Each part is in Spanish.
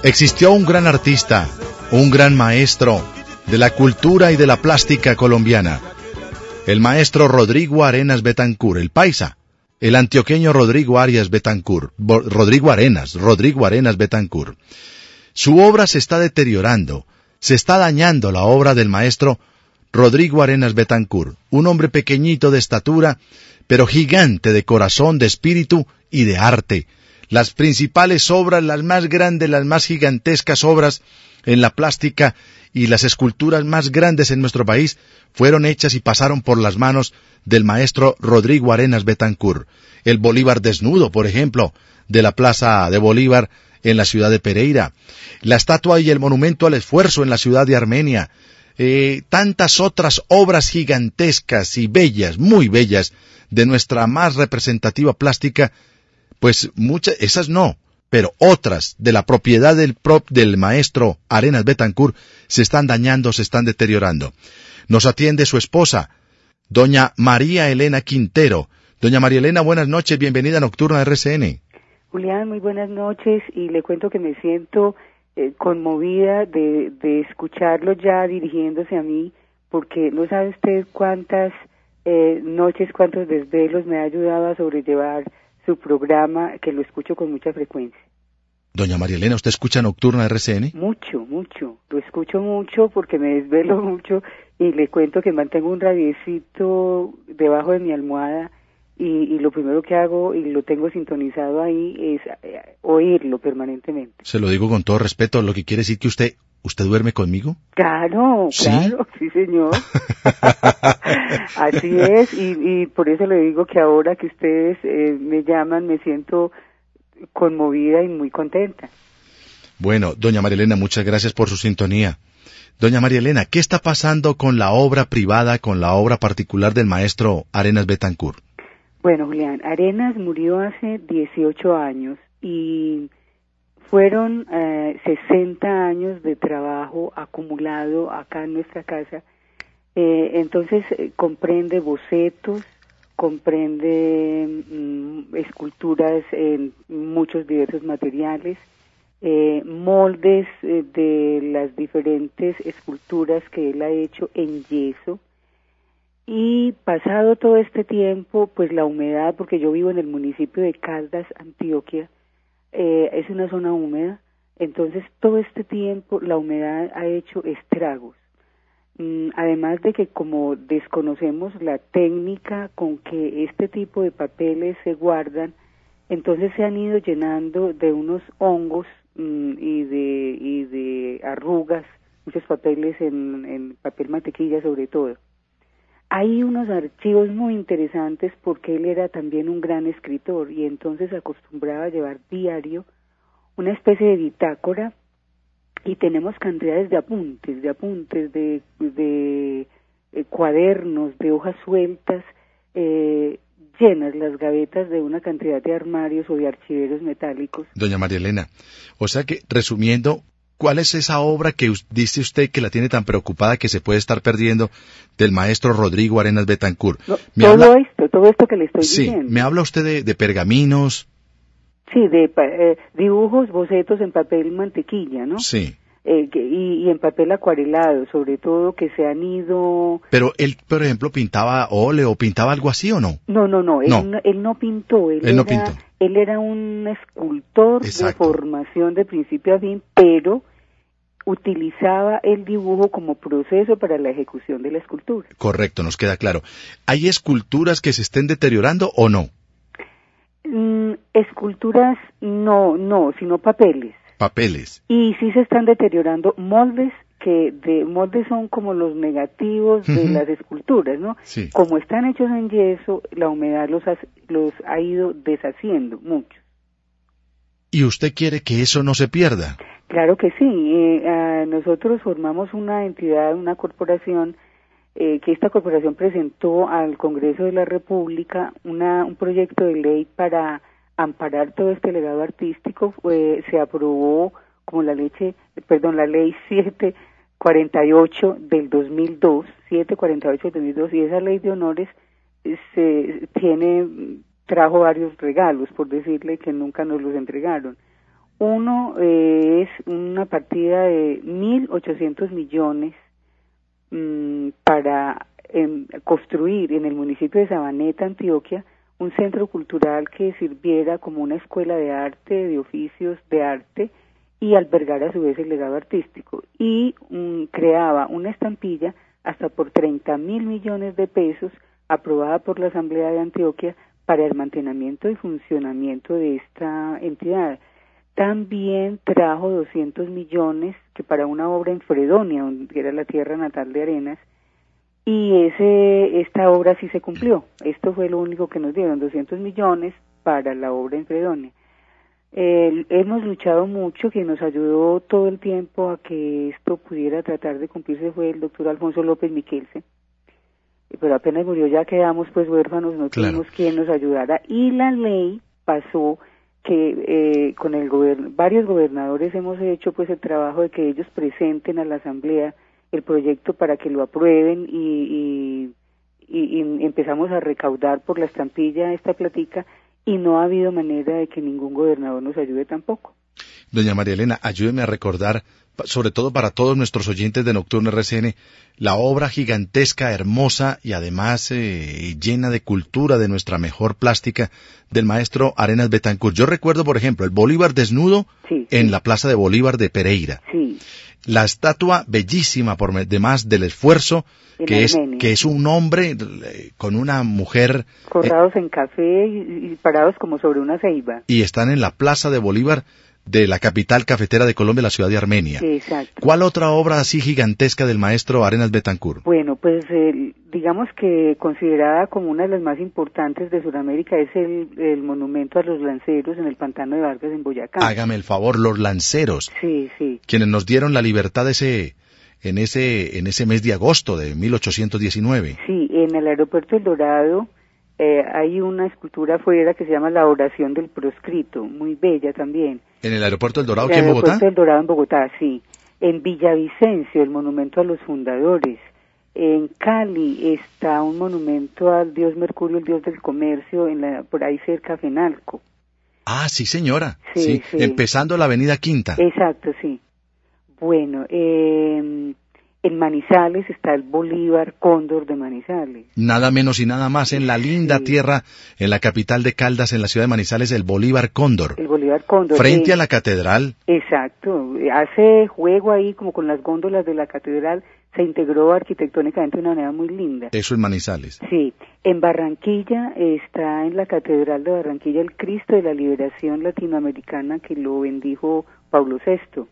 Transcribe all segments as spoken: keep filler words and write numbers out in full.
Existió un gran artista, un gran maestro de la cultura y de la plástica colombiana, el maestro Rodrigo Arenas Betancur, el paisa, el antioqueño Rodrigo Arias Betancur, Bo- Rodrigo Arenas, Rodrigo Arenas Betancur. Su obra se está deteriorando, se está dañando la obra del maestro Rodrigo Arenas Betancur, un hombre pequeñito de estatura, pero gigante de corazón, de espíritu y de arte. Las principales obras, las más grandes, las más gigantescas obras en la plástica y las esculturas más grandes en nuestro país fueron hechas y pasaron por las manos del maestro Rodrigo Arenas Betancur. El Bolívar desnudo, por ejemplo, de la Plaza de Bolívar en la ciudad de Pereira, la estatua y el monumento al esfuerzo en la ciudad de Armenia, eh, tantas otras obras gigantescas y bellas, muy bellas, de nuestra más representativa plástica. Pues muchas, esas no, pero otras de la propiedad del prop del maestro Arenas Betancur se están dañando, se están deteriorando. Nos atiende su esposa, doña María Elena Quintero. Doña María Elena, buenas noches, bienvenida a Nocturna R C N. Julián, muy buenas noches, y le cuento que me siento eh, conmovida de, de escucharlo ya dirigiéndose a mí, porque no sabe usted cuántas eh, noches, cuántos desvelos me ha ayudado a sobrellevar su programa, que lo escucho con mucha frecuencia. Doña María Elena, ¿usted escucha Nocturna R C N? Mucho, mucho. Lo escucho mucho porque me desvelo mucho, y le cuento que mantengo un radiecito debajo de mi almohada, y, y lo primero que hago, y lo tengo sintonizado ahí, es eh, oírlo permanentemente. Se lo digo con todo respeto, lo que quiere decir que usted, ¿usted duerme conmigo? Claro, ¿Sí? claro, sí señor. Así es, y, y por eso le digo que ahora que ustedes eh, me llaman, me siento conmovida y muy contenta. Bueno, doña María Elena, muchas gracias por su sintonía. Doña María Elena, ¿qué está pasando con la obra privada, con la obra particular del maestro Arenas Betancur? Bueno, Julián, Arenas murió hace dieciocho años y fueron eh, sesenta años de trabajo acumulado acá en nuestra casa. Eh, entonces eh, comprende bocetos, comprende mm, esculturas en muchos diversos materiales, eh, moldes eh, de las diferentes esculturas que él ha hecho en yeso. Y pasado todo este tiempo, pues la humedad, porque yo vivo en el municipio de Caldas, Antioquia, eh, es una zona húmeda, entonces todo este tiempo la humedad ha hecho estragos. Mm, además de que como desconocemos la técnica con que este tipo de papeles se guardan, entonces se han ido llenando de unos hongos mm, y de y de arrugas, muchos papeles en, en papel mantequilla sobre todo. Hay unos archivos muy interesantes porque él era también un gran escritor y entonces acostumbraba a llevar diario una especie de bitácora, y tenemos cantidades de apuntes, de apuntes, de, de eh, cuadernos, de hojas sueltas, eh, llenas las gavetas de una cantidad de armarios o de archiveros metálicos. Doña María Elena, o sea que, resumiendo, ¿cuál es esa obra que us- dice usted que la tiene tan preocupada que se puede estar perdiendo del maestro Rodrigo Arenas Betancur? No, Me todo habla, esto, todo esto que le estoy sí, diciendo. me habla usted de, de pergaminos, Sí, de pa- eh, dibujos, bocetos en papel mantequilla, ¿no? sí, Eh, que- y, y en papel acuarelado, sobre todo, que se han ido... pero él, por ejemplo, pintaba óleo, pintaba algo así o no? No, no, no, él No. no, él no pintó, él, Él no era, pintó. él era un escultor Exacto. de formación de principio a fin, pero utilizaba el dibujo como proceso para la ejecución de la escultura. Correcto, nos queda claro. ¿Hay esculturas que se estén deteriorando o no? Mm, esculturas no, no, sino papeles. Papeles. Y sí se están deteriorando moldes, que de moldes son como los negativos de Ujú. las esculturas, ¿no? Sí. Como están hechos en yeso, la humedad los ha, los ha ido deshaciendo mucho. ¿Y usted quiere que eso no se pierda? Claro que sí. Eh, ah, nosotros formamos una entidad, una corporación, eh, que esta corporación presentó al Congreso de la República una, un proyecto de ley para amparar todo este legado artístico. Eh, se aprobó como la leche, perdón, la ley siete cuarenta y ocho del dos mil dos, siete cuarenta y ocho del dos mil dos, y esa ley de honores eh, se tiene trajo varios regalos, por decirle que nunca nos los entregaron. Uno eh, es una partida de mil ochocientos millones mmm, para eh, construir en el municipio de Sabaneta, Antioquia, un centro cultural que sirviera como una escuela de arte, de oficios de arte, y albergar a su vez el legado artístico. Y um, creaba una estampilla hasta por treinta mil millones de pesos, aprobada por la Asamblea de Antioquia, para el mantenimiento y funcionamiento de esta entidad. También trajo doscientos millones que para una obra en Fredonia, que era la tierra natal de Arenas, y ese esta obra sí se cumplió. Esto fue lo único que nos dieron, doscientos millones para la obra en Fredonia. Eh, hemos luchado mucho, quien nos ayudó todo el tiempo a que esto pudiera tratar de cumplirse fue el doctor Alfonso López Miquelsen, pero apenas murió ya quedamos pues huérfanos, no claro. tuvimos quien nos ayudara, y la ley pasó que eh, con el gobern- varios gobernadores hemos hecho pues el trabajo de que ellos presenten a la Asamblea el proyecto para que lo aprueben y, y, y, y empezamos a recaudar por la estampilla esta platica, y no ha habido manera de que ningún gobernador nos ayude tampoco. Doña María Elena, ayúdeme a recordar, sobre todo para todos nuestros oyentes de Nocturno R C N, la obra gigantesca, hermosa y además eh, llena de cultura de nuestra mejor plástica del maestro Arenas Betancourt. Yo recuerdo, por ejemplo, el Bolívar desnudo sí, en sí. la Plaza de Bolívar de Pereira. Sí. La estatua bellísima, por demás del esfuerzo, en que es, Armenia. que es un hombre eh, con una mujer... Corrados eh, en café y, y parados como sobre una ceiba. Y están en la Plaza de Bolívar de la capital cafetera de Colombia, la ciudad de Armenia. Exacto. ¿Cuál otra obra así gigantesca del maestro Arenas Betancourt? Bueno, pues eh, digamos que considerada como una de las más importantes de Sudamérica es el, el monumento a los lanceros en el pantano de Vargas en Boyacá. Hágame el favor, los lanceros. Sí, sí. Quienes nos dieron la libertad ese, en ese, en ese mes de agosto de mil ochocientos diecinueve. Sí, en el aeropuerto El Dorado eh, hay una escultura afuera que se llama La Oración del Proscrito, muy bella también. ¿En el aeropuerto El Dorado, aquí en Bogotá? En el aeropuerto El Dorado en Bogotá, sí. En Villavicencio, el monumento a los fundadores. En Cali está un monumento al dios Mercurio, el dios del comercio, en la, por ahí cerca de Fenalco. Ah, sí, señora. Sí, sí, sí. Empezando la avenida Quinta. Exacto, sí. Bueno, eh, en Manizales está el Bolívar Cóndor de Manizales. Nada menos y nada más en la linda sí. tierra, en la capital de Caldas, en la ciudad de Manizales, el Bolívar Cóndor. El Bolívar Cóndor. Frente eh, a la catedral. Exacto. Hace juego ahí como con las góndolas de la catedral, se integró arquitectónicamente de una manera muy linda. Eso en Manizales. Sí. En Barranquilla está en la catedral de Barranquilla el Cristo de la Liberación Latinoamericana que lo bendijo Pablo sexto.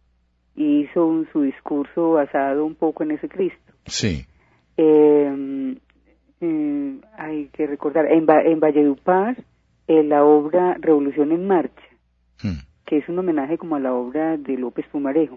Y hizo un, su discurso basado un poco en ese Cristo. Sí. Eh, eh, hay que recordar, en, ba en Valledupar, eh, la obra Revolución en Marcha, hmm. que es un homenaje como a la obra de López Pumarejo.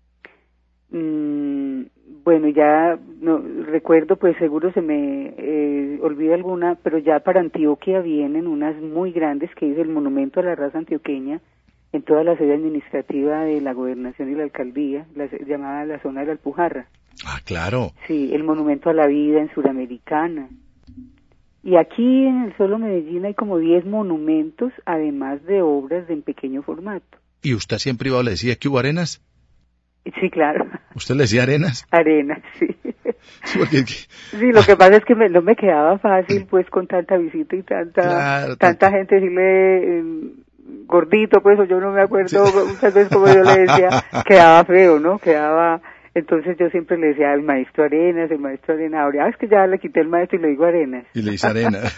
Mm, bueno, ya no recuerdo, pues seguro se me eh, olvida alguna, pero ya para Antioquia vienen unas muy grandes, que es el Monumento a la Raza Antioqueña, en toda la sede administrativa de la gobernación y la alcaldía, la, llamada la zona de la Alpujarra. Ah, claro. Sí, el Monumento a la Vida en Suramericana. Y aquí en el solo Medellín hay como diez monumentos, además de obras de en pequeño formato. ¿Y usted así en privado le decía que hubo Arenas? Sí, claro. ¿Usted le decía Arenas? Arenas, sí. Sí, porque... sí, lo que pasa es que me, no me quedaba fácil, pues, con tanta visita y tanta claro, tanta tanto. gente decirle... Eh, gordito, pues, o yo no me acuerdo sí. muchas veces como yo le decía, quedaba feo, ¿no? Quedaba, entonces yo siempre le decía al maestro Arenas, el maestro Arenas, ahora es que ya le quité el maestro y le digo Arenas. Y le dice Arenas.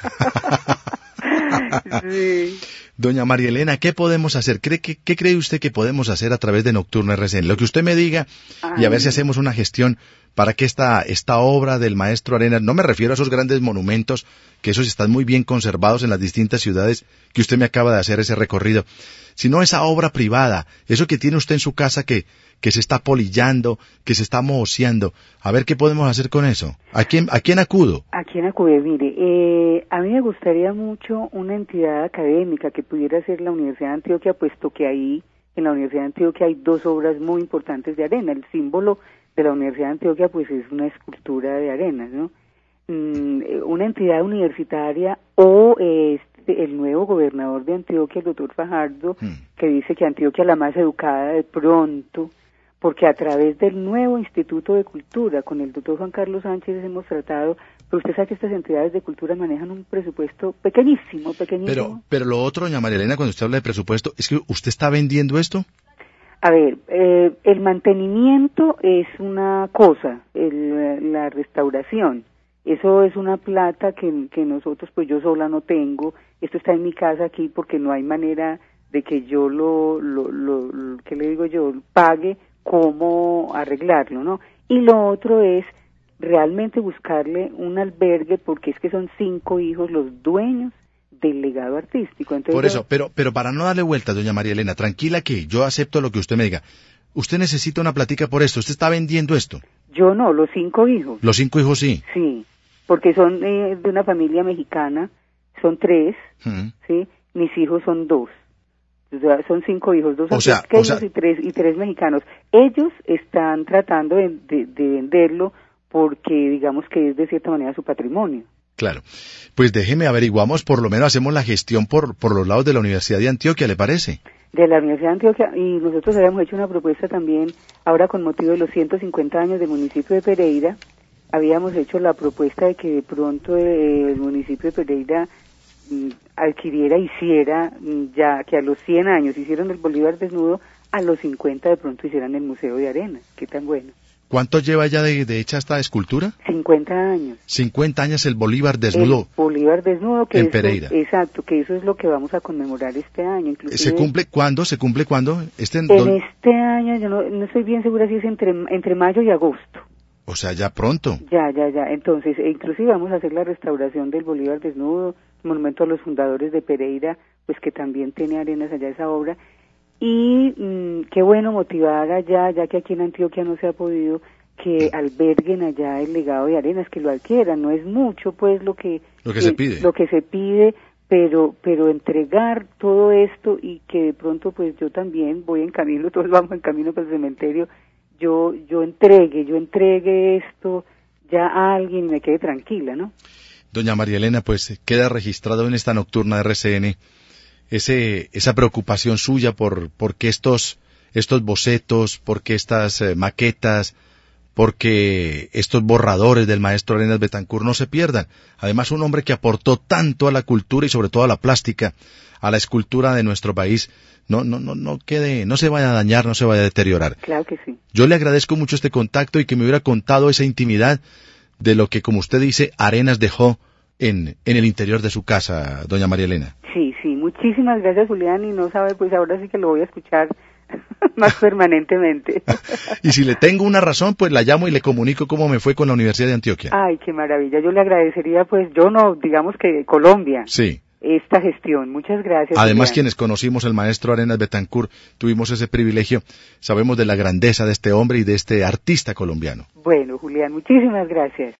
sí. Doña María Elena, ¿qué podemos hacer? ¿Cree, qué, ¿Qué cree usted que podemos hacer a través de Nocturno R C N? Lo que usted me diga Ay. y a ver si hacemos una gestión para que esta, esta obra del maestro Arenas, no me refiero a esos grandes monumentos, que esos están muy bien conservados en las distintas ciudades que usted me acaba de hacer ese recorrido, sino esa obra privada, eso que tiene usted en su casa que, que se está polillando, que se está mohoseando. A ver qué podemos hacer con eso. ¿A quién, a quién acudo? ¿A quién acude? Mire, eh, a mí me gustaría mucho una entidad académica que pudiera ser la Universidad de Antioquia, puesto que ahí, en la Universidad de Antioquia, hay dos obras muy importantes de arena. El símbolo de la Universidad de Antioquia, pues, es una escultura de arenas, ¿no? Mm, una entidad universitaria o este, el nuevo gobernador de Antioquia, el doctor Fajardo, mm. que dice que Antioquia es la más educada de pronto, porque a través del nuevo Instituto de Cultura, con el doctor Juan Carlos Sánchez hemos tratado, pero usted sabe que estas entidades de cultura manejan un presupuesto pequeñísimo, pequeñísimo. Pero, pero lo otro, doña María Elena, cuando usted habla de presupuesto, ¿es que usted está vendiendo esto? A ver, eh, el mantenimiento es una cosa, el, la restauración, eso es una plata que, que nosotros, pues yo sola no tengo, esto está en mi casa aquí porque no hay manera de que yo lo, lo, lo, lo ¿qué le digo yo?, pague cómo arreglarlo, ¿no? Y lo otro es realmente buscarle un albergue, porque es que son cinco hijos los dueños del legado artístico. Entonces, por eso, yo, pero pero para no darle vueltas, doña María Elena, tranquila que yo acepto lo que usted me diga. Usted necesita una platica por esto, usted está vendiendo esto. Yo no, los cinco hijos. Los cinco hijos sí. Sí, porque son eh, de una familia mexicana, son tres, uh-huh. ¿sí? Mis hijos son dos. O sea, son cinco hijos, dos o sea, pequeños o sea, y tres y tres mexicanos. Ellos están tratando de, de, de venderlo porque digamos que es de cierta manera su patrimonio. Claro. Pues déjeme averiguamos, por lo menos hacemos la gestión por por los lados de la Universidad de Antioquia, ¿le parece? De la Universidad de Antioquia, y nosotros habíamos hecho una propuesta también, ahora con motivo de los ciento cincuenta años del municipio de Pereira, habíamos hecho la propuesta de que de pronto eh, el municipio de Pereira mm, adquiriera, hiciera, mm, ya que a los cien años hicieron el Bolívar desnudo, a los cincuenta de pronto hicieran el Museo de Arenas. ¿Qué tan bueno? ¿Cuánto lleva ya de, de hecha esta escultura? cincuenta años. cincuenta años el Bolívar desnudo. El Bolívar desnudo, que en eso, Pereira. Exacto, que eso es lo que vamos a conmemorar este año. Inclusive, ¿Se cumple cuándo? ¿Se cumple cuándo? Este en do... este año, yo no, no estoy bien segura si es entre, entre mayo y agosto. O sea, ya pronto. Ya, ya, ya. Entonces, e inclusive vamos a hacer la restauración del Bolívar desnudo, monumento a los fundadores de Pereira, pues que también tiene Arenas allá esa obra. Y mmm, qué bueno motivar allá, ya que aquí en Antioquia no se ha podido, que alberguen allá el legado de Arenas, que lo adquieran. No es mucho, pues, lo que, lo que eh, se pide. Lo que se pide, pero pero entregar todo esto y que de pronto, pues, yo también voy en camino, todos vamos en camino para el cementerio, yo yo entregue, yo entregue esto ya a alguien y me quede tranquila, ¿no? Doña María Elena, pues, queda registrado en esta nocturna de R C N ese esa preocupación suya por porque estos estos bocetos, porque estas eh, maquetas, porque estos borradores del maestro Arenas Betancourt no se pierdan. Además, un hombre que aportó tanto a la cultura y sobre todo a la plástica, a la escultura de nuestro país, no no no no quede, no se vaya a dañar, no se vaya a deteriorar. Claro que sí. Yo le agradezco mucho este contacto y que me hubiera contado esa intimidad de lo que, como usted dice, Arenas dejó en en el interior de su casa, doña María Elena. Sí, sí, muchísimas gracias, Julián, y no sabe, pues ahora sí que lo voy a escuchar más permanentemente. Y si le tengo una razón, pues la llamo y le comunico cómo me fue con la Universidad de Antioquia. Ay, qué maravilla. Yo le agradecería, pues, yo no, digamos que Colombia. Sí. Esta gestión. Muchas gracias. Además, Julián. Quienes conocimos al maestro Arenas Betancourt, tuvimos ese privilegio, sabemos de la grandeza de este hombre y de este artista colombiano. Bueno, Julián, muchísimas gracias.